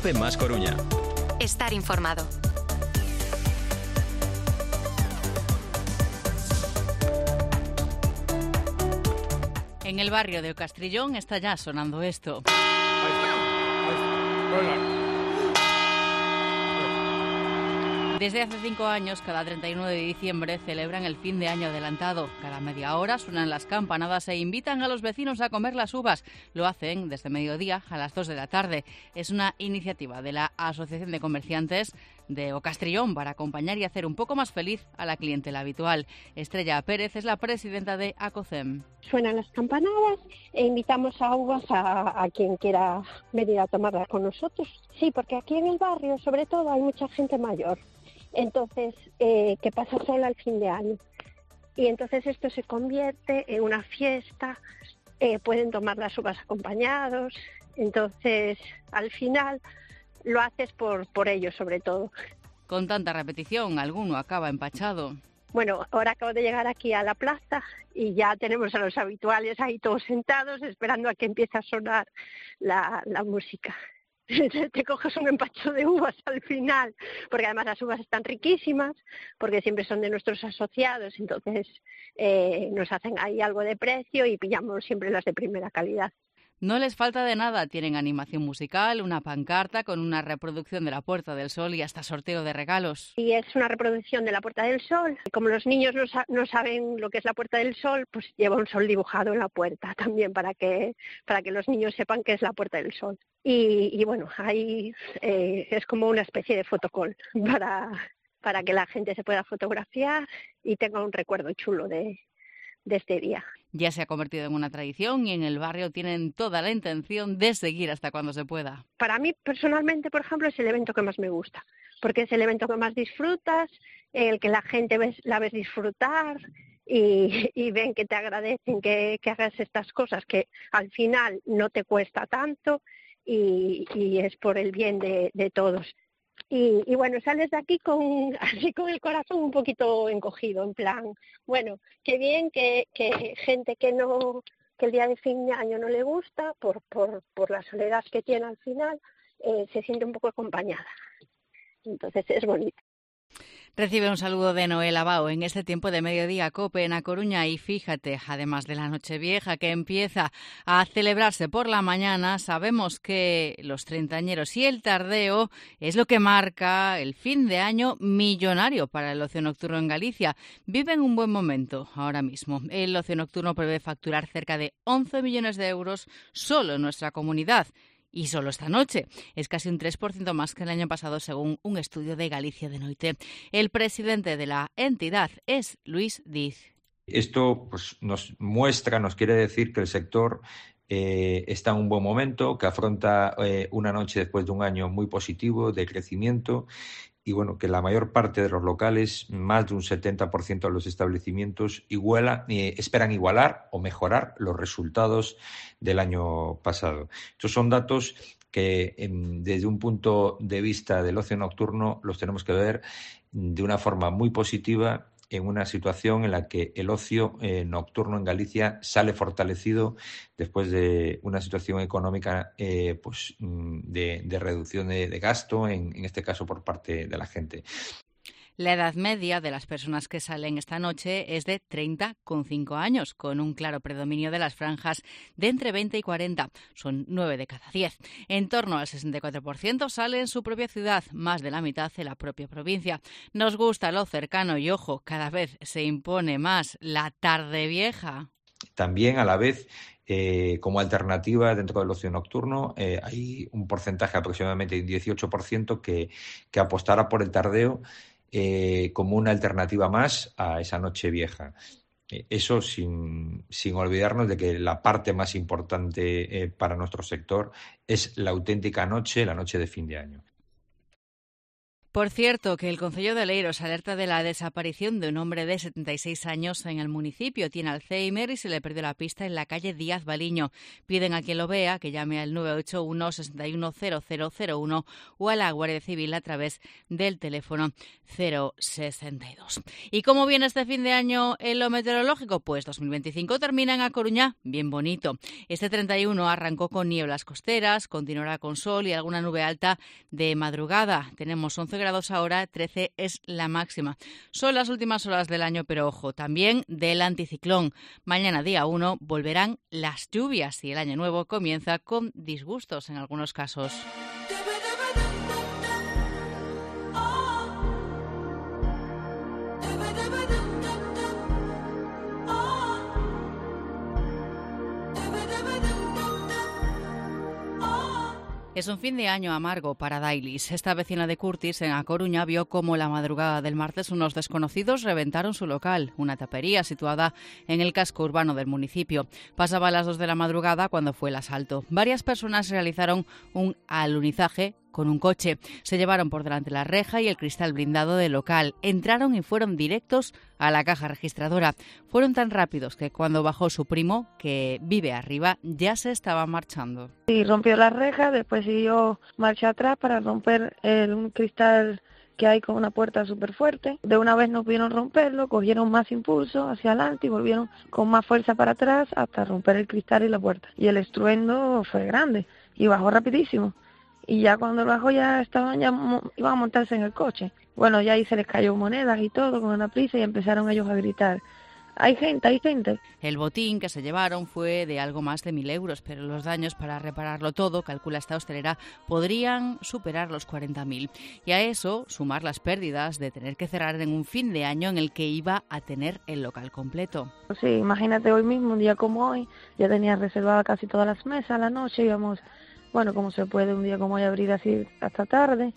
COPE más Coruña. Estar informado. En el barrio de Ocastrillón está ya sonando esto. Desde hace 5 años, cada 31 de diciembre celebran el fin de año adelantado. Cada media hora suenan las campanadas e invitan a los vecinos a comer las uvas. Lo hacen desde mediodía a las 2 de la tarde. Es una iniciativa de la Asociación de Comerciantes de Ocastrillón para acompañar y hacer un poco más feliz a la clientela habitual. Estrella Pérez es la presidenta de ACOCEM. Suenan las campanadas e invitamos a uvas a quien quiera venir a tomarlas con nosotros. Sí, porque aquí en el barrio, sobre todo, hay mucha gente mayor. Entonces, que pasa sola al fin de año. Y entonces esto se convierte en una fiesta, pueden tomar las uvas acompañados. Entonces, al final, lo haces por ellos, sobre todo. Con tanta repetición, alguno acaba empachado. Bueno, ahora acabo de llegar aquí a la plaza y ya tenemos a los habituales ahí todos sentados, esperando a que empiece a sonar la música. Te coges un empacho de uvas al final, porque además las uvas están riquísimas, porque siempre son de nuestros asociados, entonces nos hacen ahí algo de precio y pillamos siempre las de primera calidad. No les falta de nada, tienen animación musical, una pancarta con una reproducción de la Puerta del Sol y hasta sorteo de regalos. Y es una reproducción de la Puerta del Sol. Como los niños no saben lo que es la Puerta del Sol, pues lleva un sol dibujado en la puerta también para que los niños sepan que es la Puerta del Sol. Y bueno, ahí es como una especie de fotocall para que la gente se pueda fotografiar y tenga un recuerdo chulo de este día. Ya se ha convertido en una tradición y en el barrio tienen toda la intención de seguir hasta cuando se pueda. Para mí, personalmente, por ejemplo, es el evento que más me gusta, porque es el evento que más disfrutas, el que la gente la ves disfrutar y ven que te agradecen que hagas estas cosas que al final no te cuesta tanto y es por el bien de todos. Y bueno, sales de aquí así con el corazón un poquito encogido, en plan, bueno, qué bien que gente que el día de fin de año no le gusta, por la soledad que tiene al final, se siente un poco acompañada. Entonces es bonito. Recibe un saludo de Noel Abao en este tiempo de mediodía COPE en A Coruña y fíjate, además de la Nochevieja que empieza a celebrarse por la mañana, sabemos que los treintañeros y el tardeo es lo que marca el fin de año millonario para el ocio nocturno en Galicia. Viven un buen momento ahora mismo. El ocio nocturno prevé facturar cerca de 11 millones de euros solo en nuestra comunidad. Y solo esta noche. Es casi un 3% más que el año pasado, según un estudio de Galicia de Noite. El presidente de la entidad es Luis Diz. Esto pues, nos quiere decir que el sector está en un buen momento, que afronta una noche después de un año muy positivo de crecimiento. Y bueno, que la mayor parte de los locales, más de un 70% de los establecimientos, esperan igualar o mejorar los resultados del año pasado. Estos son datos que desde un punto de vista del ocio nocturno los tenemos que ver de una forma muy positiva en una situación en la que el ocio nocturno en Galicia sale fortalecido después de una situación económica de reducción de gasto, en este caso por parte de la gente. La edad media de las personas que salen esta noche es de 30,5 años, con un claro predominio de las franjas de entre 20 y 40. Son 9 de cada 10. En torno al 64% sale en su propia ciudad, más de la mitad en la propia provincia. Nos gusta lo cercano y, ojo, cada vez se impone más la tarde vieja. También, a la vez, como alternativa dentro del ocio nocturno, hay un porcentaje aproximadamente de 18% que apostará por el tardeo como una alternativa más a esa noche vieja. Eso sin olvidarnos de que la parte más importante para nuestro sector es la auténtica noche, la noche de fin de año. Por cierto, que el Concello de Leiros alerta de la desaparición de un hombre de 76 años en el municipio. Tiene Alzheimer y se le perdió la pista en la calle Díaz Baliño. Piden a quien lo vea que llame al 981 61 0001 o a la Guardia Civil a través del teléfono 062. ¿Y cómo viene este fin de año en lo meteorológico? Pues 2025 termina en A Coruña bien bonito. Este 31 arrancó con nieblas costeras, continuará con sol y alguna nube alta de madrugada. Tenemos 11 grados ahora, 13 es la máxima. Son las últimas horas del año, pero ojo, también del anticiclón. Mañana, día 1, volverán las lluvias y el año nuevo comienza con disgustos en algunos casos. Es un fin de año amargo para Dailis. Esta vecina de Curtis, en A Coruña, vio cómo la madrugada del martes unos desconocidos reventaron su local, una tapería situada en el casco urbano del municipio. Pasaba a las 2 de la madrugada cuando fue el asalto. Varias personas realizaron un alunizaje con un coche. Se llevaron por delante la reja y el cristal blindado del local. Entraron y fueron directos a la caja registradora. Fueron tan rápidos que cuando bajó su primo, que vive arriba, ya se estaba marchando. Y rompió la reja, después siguió marcha atrás para romper un cristal que hay con una puerta súper fuerte. De una vez no pudieron romperlo, cogieron más impulso hacia adelante y volvieron con más fuerza para atrás hasta romper el cristal y la puerta. Y el estruendo fue grande y bajó rapidísimo. Y ya cuando bajó iban a montarse en el coche. Bueno, ya ahí se les cayó monedas y todo con una prisa y empezaron ellos a gritar: ¡hay gente, hay gente! El botín que se llevaron fue de algo más de 1.000 euros, pero los daños para repararlo todo, calcula esta hostelera, podrían superar los 40.000. Y a eso sumar las pérdidas de tener que cerrar en un fin de año en el que iba a tener el local completo. Sí, imagínate hoy mismo, un día como hoy, ya tenía reservada casi todas las mesas a la noche, íbamos... Bueno, como se puede un día como hoy abrir así hasta tarde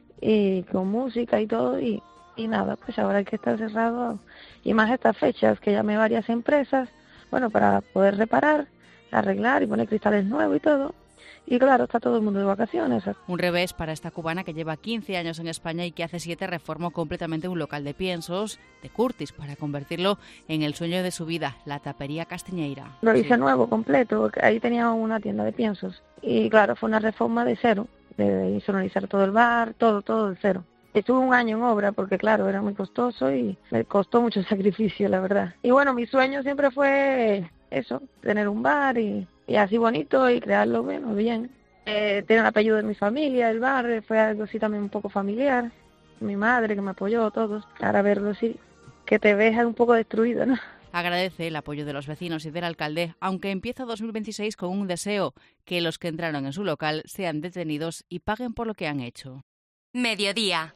y con música y todo y nada, pues ahora hay que estar cerrado y más estas fechas que llamé varias empresas, bueno, para poder reparar, arreglar y poner cristales nuevos y todo. Y claro, está todo el mundo de vacaciones. Un revés para esta cubana que lleva 15 años en España y que hace 7 reformó completamente un local de piensos de Curtis para convertirlo en el sueño de su vida, la tapería Castiñeira. Lo hice nuevo, completo, porque ahí tenía una tienda de piensos. Y claro, fue una reforma de cero, de insonorizar todo el bar, todo de cero. Estuve un año en obra porque, claro, era muy costoso y me costó mucho sacrificio, la verdad. Y bueno, mi sueño siempre fue eso, tener un bar y así bonito y crearlo bien. Tiene el apellido de mi familia, el bar, fue algo así también un poco familiar. Mi madre que me apoyó, todos. Ahora verlo así, que te ves un poco destruido, ¿no? Agradece el apoyo de los vecinos y del alcalde, aunque empieza 2026 con un deseo: que los que entraron en su local sean detenidos y paguen por lo que han hecho. Mediodía.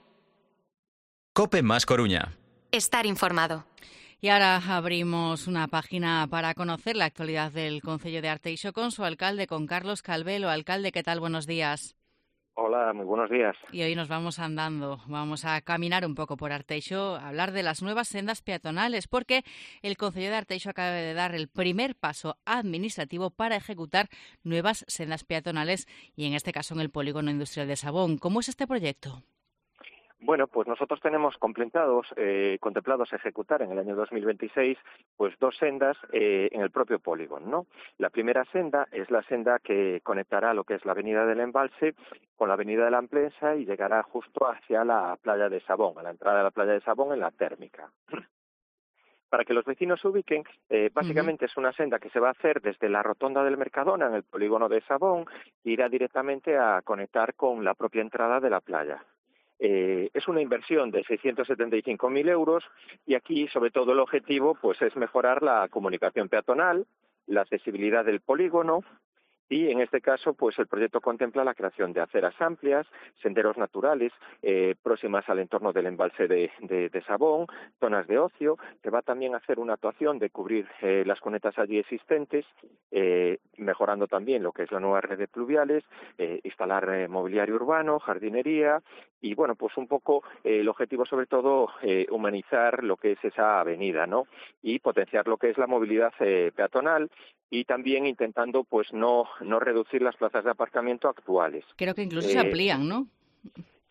COPE más Coruña. Estar informado. Y ahora abrimos una página para conocer la actualidad del Concello de Arteixo con su alcalde, con Carlos Calvelo. Alcalde, ¿qué tal? Buenos días. Hola, muy buenos días. Y hoy nos vamos andando, vamos a caminar un poco por Arteixo, a hablar de las nuevas sendas peatonales, porque el Concello de Arteixo acaba de dar el primer paso administrativo para ejecutar nuevas sendas peatonales y en este caso en el polígono industrial de Sabón. ¿Cómo es este proyecto? Bueno, pues nosotros tenemos contemplados ejecutar en el año 2026 pues 2 sendas en el propio polígono, ¿no? La primera senda es la senda que conectará lo que es la avenida del Embalse con la avenida de la Amplensa y llegará justo hacia la playa de Sabón, a la entrada de la playa de Sabón en la térmica. Para que los vecinos se ubiquen, básicamente es una senda que se va a hacer desde la rotonda del Mercadona en el polígono de Sabón e irá directamente a conectar con la propia entrada de la playa. Es una inversión de 675.000 euros y aquí, sobre todo, el objetivo pues es mejorar la comunicación peatonal, la accesibilidad del polígono y, en este caso, pues el proyecto contempla la creación de aceras amplias, senderos naturales próximas al entorno del embalse de Sabón, zonas de ocio, que va también a hacer una actuación de cubrir las cunetas allí existentes, mejorando también lo que es la nueva red de pluviales, instalar mobiliario urbano, jardinería y, bueno, pues un poco el objetivo, sobre todo, humanizar lo que es esa avenida, ¿no? Y potenciar lo que es la movilidad peatonal y también intentando pues no reducir las plazas de aparcamiento actuales. Creo que incluso se amplían, ¿no?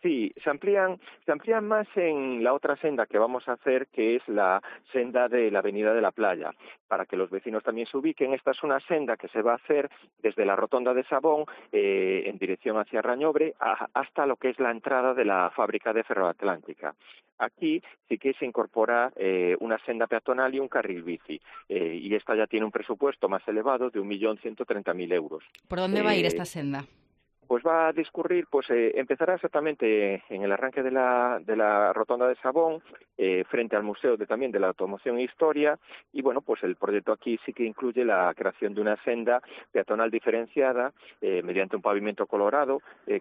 Sí, se amplían más en la otra senda que vamos a hacer, que es la senda de la Avenida de la Playa. Para que los vecinos también se ubiquen, esta es una senda que se va a hacer desde la Rotonda de Sabón, en dirección hacia Rañobre, hasta lo que es la entrada de la fábrica de Ferroatlántica. Aquí sí que se incorpora una senda peatonal y un carril bici, y esta ya tiene un presupuesto más elevado de 1.130.000 euros. ¿Por dónde va a ir esta senda? Pues va a discurrir, empezará exactamente en el arranque de la Rotonda de Sabón, frente al Museo también de la Automoción e Historia, y bueno, pues el proyecto aquí sí que incluye la creación de una senda peatonal diferenciada, mediante un pavimento coloreado,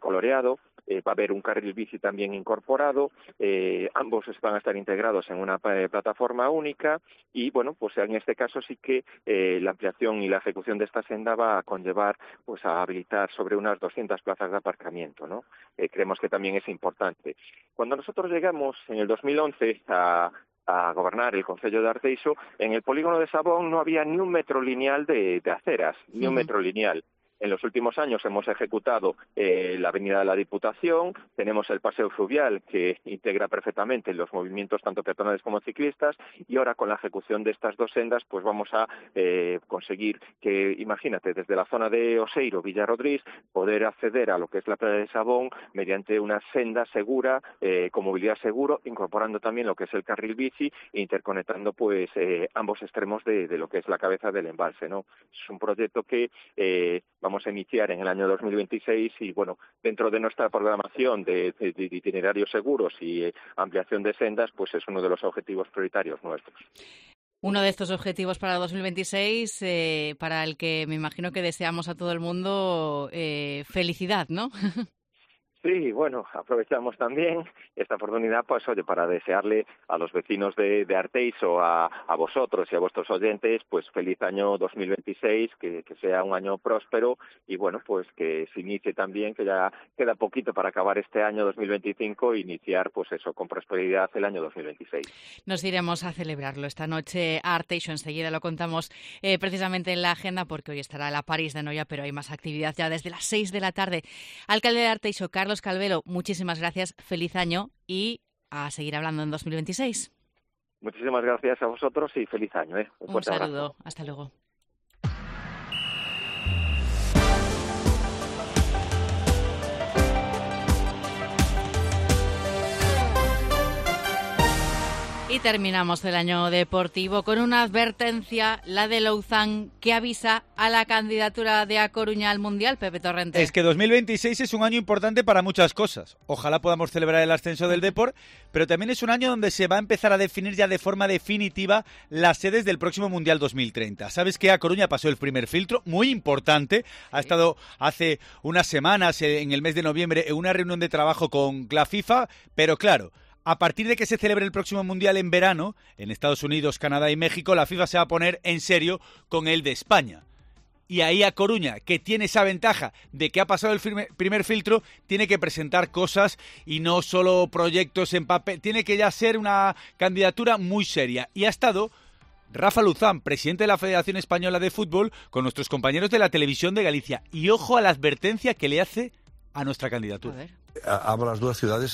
va a haber un carril bici también incorporado, ambos van a estar integrados en una plataforma única, y bueno, pues en este caso sí que la ampliación y la ejecución de esta senda va a conllevar pues a habilitar sobre unas 200 plazas de aparcamiento, ¿no? Creemos que también es importante. Cuando nosotros llegamos en el 2011 a gobernar el Concello de Arteixo, en el polígono de Sabón no había ni un metro lineal de aceras, ni un metro lineal. En los últimos años hemos ejecutado la Avenida de la Diputación, tenemos el Paseo Fluvial que integra perfectamente los movimientos tanto peatonales como ciclistas, y ahora con la ejecución de estas dos sendas pues vamos a conseguir que, imagínate, desde la zona de Oseiro, Villarrodriz, poder acceder a lo que es la playa de Sabón mediante una senda segura, con movilidad seguro, incorporando también lo que es el carril bici e interconectando pues ambos extremos de lo que es la cabeza del embalse, ¿no? Es un proyecto que vamos a iniciar en el año 2026 y, bueno, dentro de nuestra programación de itinerarios seguros y ampliación de sendas, pues es uno de los objetivos prioritarios nuestros. Uno de estos objetivos para 2026, para el que me imagino que deseamos a todo el mundo felicidad, ¿no? Sí, bueno, aprovechamos también esta oportunidad, pues oye, para desearle a los vecinos de Arteixo, a vosotros y a vuestros oyentes, pues feliz año 2026, que sea un año próspero y bueno, pues que se inicie también, que ya queda poquito para acabar este año 2025 e iniciar pues eso, con prosperidad el año 2026. Nos iremos a celebrarlo esta noche a Arteixo, enseguida lo contamos precisamente en la agenda porque hoy estará la París de Noia, pero hay más actividad ya desde las 6 de la tarde. Alcalde de Arteixo, Carlos Calvelo, muchísimas gracias, feliz año y a seguir hablando en 2026. Muchísimas gracias a vosotros y feliz año. Un saludo, abrazo. Hasta luego. Y terminamos el año deportivo con una advertencia, la de Louzán, que avisa a la candidatura de A Coruña al Mundial, Pepe Torrente. Es que 2026 es un año importante para muchas cosas. Ojalá podamos celebrar el ascenso del Depor, pero también es un año donde se va a empezar a definir ya de forma definitiva las sedes del próximo Mundial 2030. Sabes que A Coruña pasó el primer filtro, muy importante. Ha estado hace unas semanas, en el mes de noviembre, en una reunión de trabajo con la FIFA, pero claro, a partir de que se celebre el próximo Mundial en verano, en Estados Unidos, Canadá y México, la FIFA se va a poner en serio con el de España. Y ahí A Coruña, que tiene esa ventaja de que ha pasado el primer filtro, tiene que presentar cosas y no solo proyectos en papel. Tiene que ya ser una candidatura muy seria. Y ha estado Rafa Louzán, presidente de la Federación Española de Fútbol, con nuestros compañeros de la Televisión de Galicia. Y ojo a la advertencia que le hace a nuestra candidatura. Ambas as dúas cidades,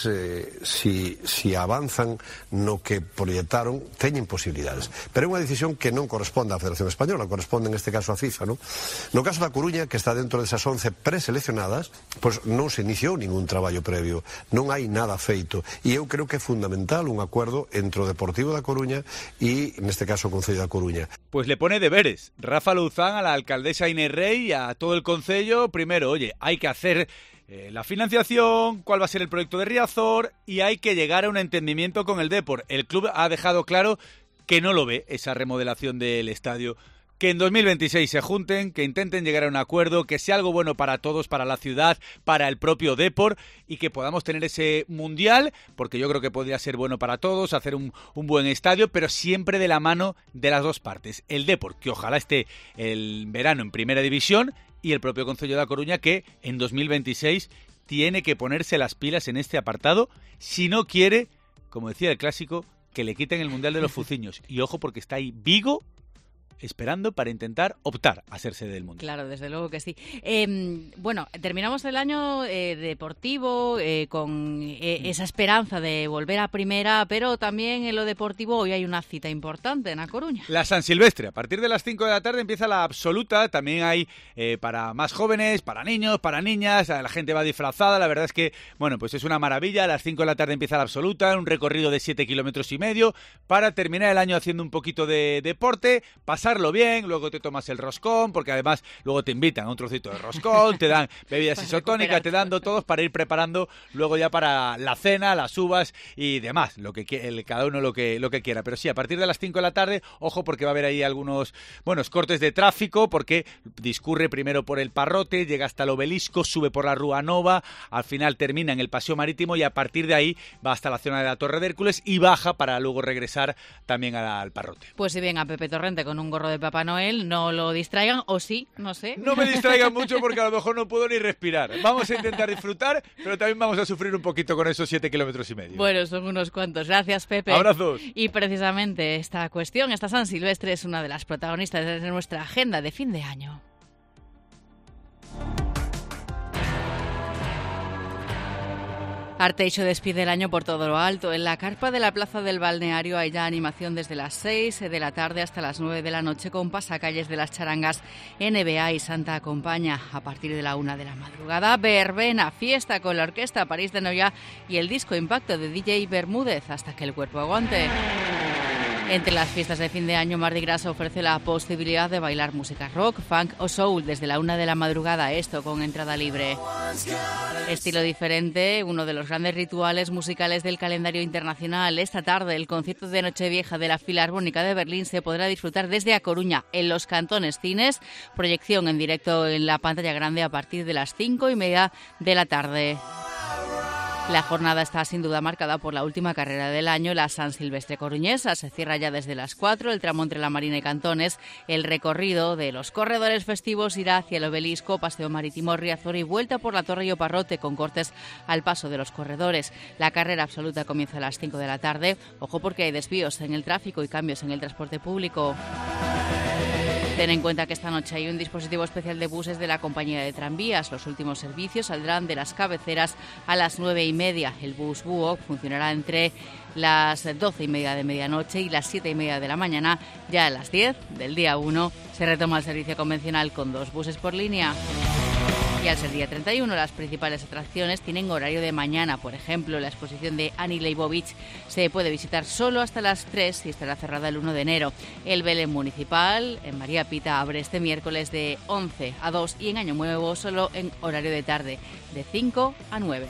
si avanzan no que proyectaron, teñen posibilidades. Pero é unha decisión que non corresponde á Federación Española, corresponde en este caso á FIFA, non? No caso da Coruña, que está dentro desas 11 preseleccionadas, pois non se iniciou ningún traballo previo, non hai nada feito. E eu creo que é fundamental un acuerdo entre o Deportivo da Coruña e, neste caso, o Concello da Coruña. Pues le pone deberes Rafa Louzán a la alcaldesa Inés Rey y a todo el Concello. Primero, oye, hay que hacer la financiación, cuál va a ser el proyecto de Riazor y hay que llegar a un entendimiento con el Depor. El club ha dejado claro que no lo ve, esa remodelación del estadio. Que en 2026 se junten, que intenten llegar a un acuerdo, que sea algo bueno para todos, para la ciudad, para el propio Depor y que podamos tener ese mundial, porque yo creo que podría ser bueno para todos, hacer un buen estadio, pero siempre de la mano de las dos partes. El Depor, que ojalá esté el verano en primera división, y el propio Concello da Coruña, que en 2026 tiene que ponerse las pilas en este apartado si no quiere, como decía el clásico, que le quiten el Mundial de los Fuciños. Y ojo, porque está ahí Vigo esperando para intentar optar a ser sede del Mundial. Claro, desde luego que sí. Bueno, terminamos el año deportivo con esa esperanza de volver a primera, pero también en lo deportivo hoy hay una cita importante en A Coruña. La San Silvestre. A partir de las 5 de la tarde empieza la absoluta. También hay para más jóvenes, para niños, para niñas. La gente va disfrazada. La verdad es que, bueno, pues es una maravilla. A las 5 de la tarde empieza la absoluta, un recorrido de 7,5 kilómetros para terminar el año haciendo un poquito de deporte, pasarlo bien, luego te tomas el roscón, porque además luego te invitan a un trocito de roscón, te dan bebidas isotónicas, te dan todos para ir preparando luego ya para la cena, las uvas y demás, cada uno lo que quiera. Pero sí, a partir de las 5 de la tarde, ojo, porque va a haber ahí algunos buenos cortes de tráfico, porque discurre primero por el Parrote, llega hasta el Obelisco, sube por la Rúa Nova, al final termina en el Paseo Marítimo y a partir de ahí va hasta la zona de la Torre de Hércules y baja para luego regresar también al Parrote. Pues si ven a Pepe Torrente con un gorro de Papá Noel, no lo distraigan, o sí, no sé. No me distraigan mucho porque a lo mejor no puedo ni respirar. Vamos a intentar disfrutar, pero también vamos a sufrir un poquito con esos 7,5 kilómetros. Bueno, son unos cuantos. Gracias, Pepe. Abrazos. Y precisamente esta cuestión, esta San Silvestre, es una de las protagonistas de nuestra agenda de fin de año. Arteixo despide el año por todo lo alto. En la carpa de la Plaza del Balneario hay ya animación desde las 6 de la tarde hasta las 9 de la noche con pasacalles de las charangas NBA y Santa Acompaña. A partir de la 1 de la madrugada, verbena, fiesta con la orquesta París de Noia y el disco Impacto de DJ Bermúdez hasta que el cuerpo aguante. Entre las fiestas de fin de año, Mardi Gras ofrece la posibilidad de bailar música rock, funk o soul desde la 1 de la madrugada, esto con entrada libre. Estilo diferente, uno de los grandes rituales musicales del calendario internacional. Esta tarde, el concierto de Nochevieja de la Filarmónica de Berlín se podrá disfrutar desde A Coruña, en los Cantones Cines, proyección en directo en la pantalla grande a partir de las 5:30 de la tarde. La jornada está sin duda marcada por la última carrera del año, la San Silvestre coruñesa. Se cierra ya desde las 4 el tramo entre la Marina y Cantones. El recorrido de los corredores festivos irá hacia el Obelisco, Paseo Marítimo, Riazor y vuelta por la Torre y Parrote con cortes al paso de los corredores. La carrera absoluta comienza a las 5 de la tarde. Ojo porque hay desvíos en el tráfico y cambios en el transporte público. Ten en cuenta que esta noche hay un dispositivo especial de buses de la compañía de tranvías. Los últimos servicios saldrán de las cabeceras a las 9:30. El bus Buoc funcionará entre las 12:30 de medianoche y las 7:30 de la mañana. Ya a las 10 del día 1 se retoma el servicio convencional con 2 buses por línea. Y al ser día 31, las principales atracciones tienen horario de mañana. Por ejemplo, la exposición de Annie Leibovitz se puede visitar solo hasta las 3 y estará cerrada el 1 de enero. El Belén Municipal en María Pita abre este miércoles de 11 a 2 y en Año Nuevo solo en horario de tarde, de 5 a 9.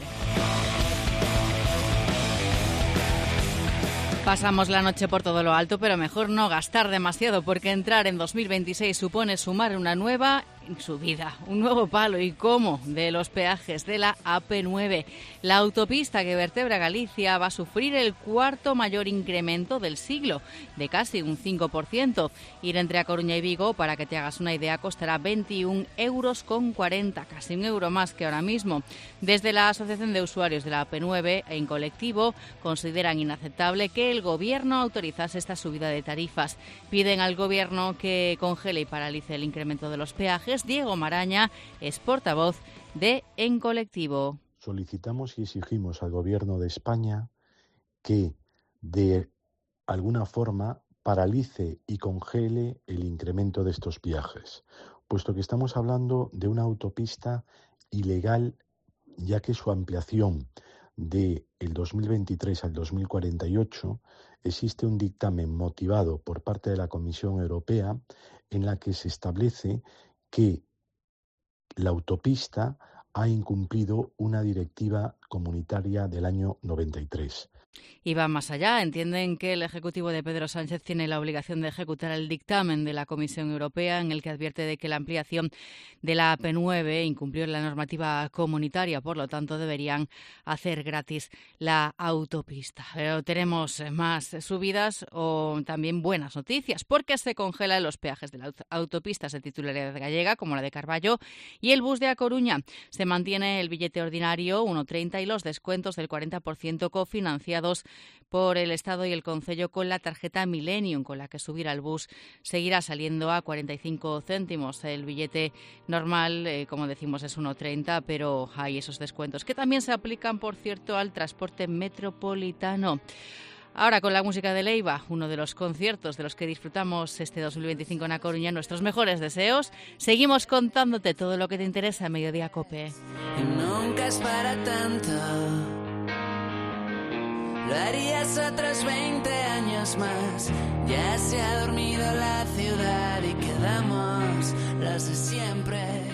Pasamos la noche por todo lo alto, pero mejor no gastar demasiado porque entrar en 2026 supone sumar una nueva subida, un nuevo palo. ¿Y cómo? De los peajes de la AP9. La autopista que vertebra Galicia va a sufrir el cuarto mayor incremento del siglo, de casi un 5%. Ir entre A Coruña y Vigo, para que te hagas una idea, costará 21,40 €, casi €1 más que ahora mismo. Desde la Asociación de Usuarios de la AP9 en colectivo consideran inaceptable que el Gobierno autorizase esta subida de tarifas. Piden al Gobierno que congele y paralice el incremento de los peajes. Diego Maraña es portavoz de En Colectivo. Solicitamos y exigimos al Gobierno de España que de alguna forma paralice y congele el incremento de estos peajes, puesto que estamos hablando de una autopista ilegal, ya que su ampliación de el 2023 al 2048 existe un dictamen motivado por parte de la Comisión Europea en la que se establece que la autopista ha incumplido una directiva comunitaria del año 93. Y va más allá. Entienden que el Ejecutivo de Pedro Sánchez tiene la obligación de ejecutar el dictamen de la Comisión Europea en el que advierte de que la ampliación de la AP9 incumplió la normativa comunitaria, por lo tanto deberían hacer gratis la autopista. Pero tenemos más subidas o también buenas noticias, porque se congelan los peajes de las autopistas de titularidad gallega, como la de Carballo, y el bus de A Coruña. Se mantiene el billete ordinario 1,30 y los descuentos del 40% cofinanciados subvencionados por el Estado y el Concello con la tarjeta Millennium, con la que subir al bus seguirá saliendo a 45 céntimos. El billete normal, como decimos, es 1,30, pero hay esos descuentos que también se aplican, por cierto, al transporte metropolitano. Ahora con la música de Leiva, uno de los conciertos de los que disfrutamos este 2025 en A Coruña, nuestros mejores deseos. Seguimos contándote todo lo que te interesa en Mediodía Cope. Nunca es para tanto. Lo harías otros 20 años más. Ya se ha dormido la ciudad y quedamos los de siempre.